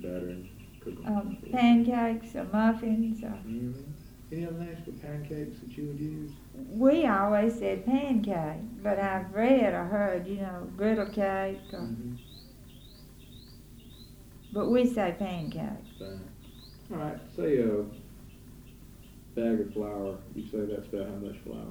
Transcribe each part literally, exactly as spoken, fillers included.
batter and cook them. Um, pancakes or muffins or... Mm-hmm. Any other names for pancakes that you would use? We always said pancake, but I've read or heard, you know, griddle cake or... Mm-hmm. But we say pancake. Fine. All right, say a bag of flour, you say that's about how much flour?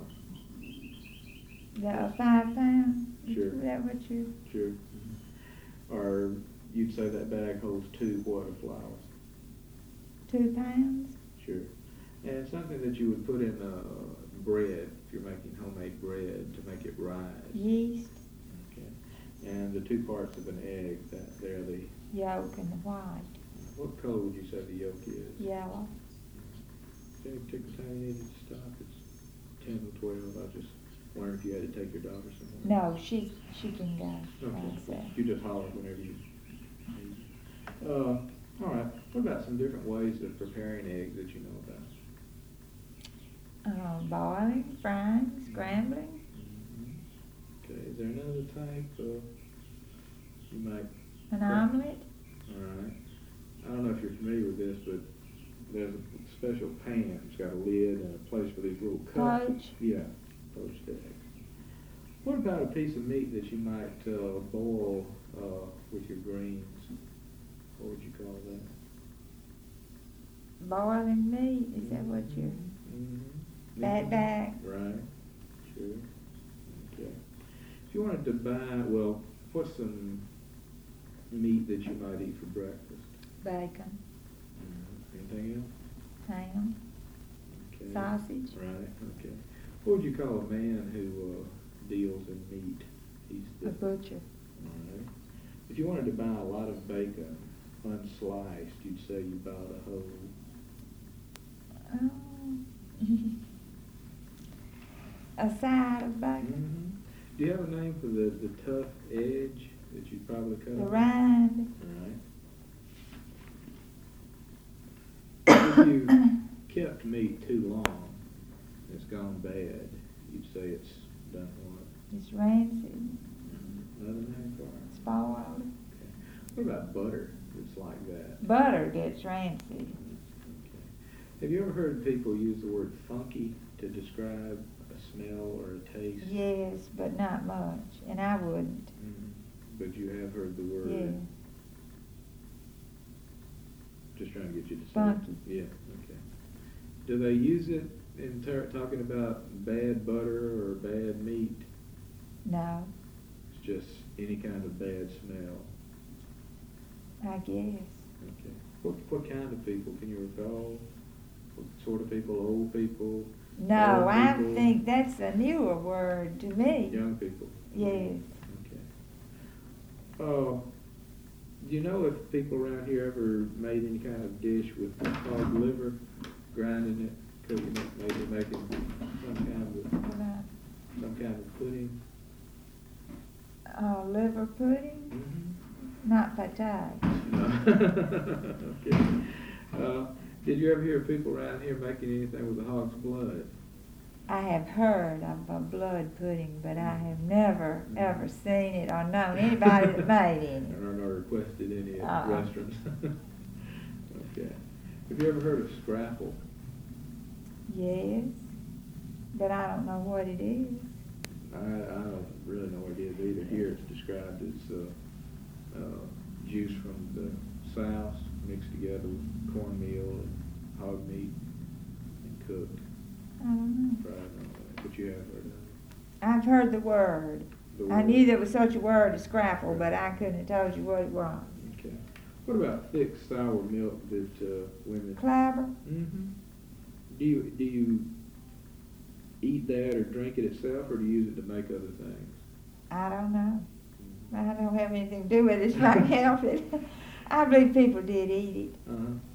The five pounds? Sure. Is that what you... Sure. Mm-hmm. Or you'd say that bag holds two what of flour? Two pounds? Sure. And something that you would put in uh, bread, if you're making homemade bread, to make it rise. Yeast. Okay. And the two parts of an egg, that they're the... Yolk and the white. What color would you say the yolk is? Yellow. Is there any particular time you needed to stop? It's ten or twelve. I was just wondering if you had to take your daughter somewhere. No, she she can go. Okay. Herself. You just holler whenever you need. Uh, all right. What about some different ways of preparing eggs that you know about? Uh, boiling, frying, scrambling. Mm-hmm. Okay. Is there another type uh, you might? An omelet. All right. I don't know if you're familiar with this, but there's a special pan. It's got a lid and a place for these little cups. Poach. Yeah, poached eggs. What about a piece of meat that you might uh, boil uh, with your greens? What would you call that? Boiling meat. Is that what you're... Mm-hmm. Fat back. Right. Sure. Okay. If you wanted to buy, well, what's some meat that you might eat for breakfast? Bacon. Mm-hmm. Anything else? Ham. Okay. Sausage. Right. Okay. What would you call a man who uh, deals in meat? He's the A butcher. All right. If you wanted to buy a lot of bacon unsliced, you'd say you bought a whole. Oh. A side of bacon. Mm-hmm. Do you have a name for the, the tough edge that you'd probably cut? The rind. All right. If you kept meat too long, it's gone bad, you'd say it's done what? It's rancid. Mm-hmm. Another name for it? Spoiled. Okay. What about butter that's like that? Butter gets rancid. Okay. Have you ever heard people use the word funky to describe a smell or a taste? Yes, but not much, and I wouldn't. Mm-hmm. But you have heard the word. Yeah. Just trying to get you to say Funky. it. Yeah, okay. Do they use it in ter- talking about bad butter or bad meat? No, It's just any kind of bad smell. I guess. Okay. What what kind of people can you recall? What sort of people? Old people? No, Old I people? think that's a newer word to me. Young people? Yes. Okay. Uh, do you know if people around here ever made any kind of dish with hog liver, grinding it, cooking it, maybe making some kind of What about, some kind of pudding? uh, liver pudding? Mm-hmm. Not pate. Okay. Uh, did you ever hear of people around here making anything with the hog's blood? I have heard of a blood pudding, but I have never, Mm-hmm. ever seen it or known anybody that made any. Or not requested any at Uh-uh. restaurants? Okay. Have you ever heard of scrapple? Yes, but I don't know what it is. I, I don't really know what it is either. Here it's described as uh, uh, juice from the souse mixed together with cornmeal and hog meat and cooked. I don't know. Fried and all that. But you have heard of it. I've heard the word. The I word. knew there was such a word as scrapple, but I couldn't have told you what it was. Okay. What about thick sour milk that uh, women? Clabber? Mm-hmm. Do you do you eat that or drink it itself, or do you use it to make other things? I don't know. I don't have anything to do with it if I can help it. I believe people did eat it. Uh-huh.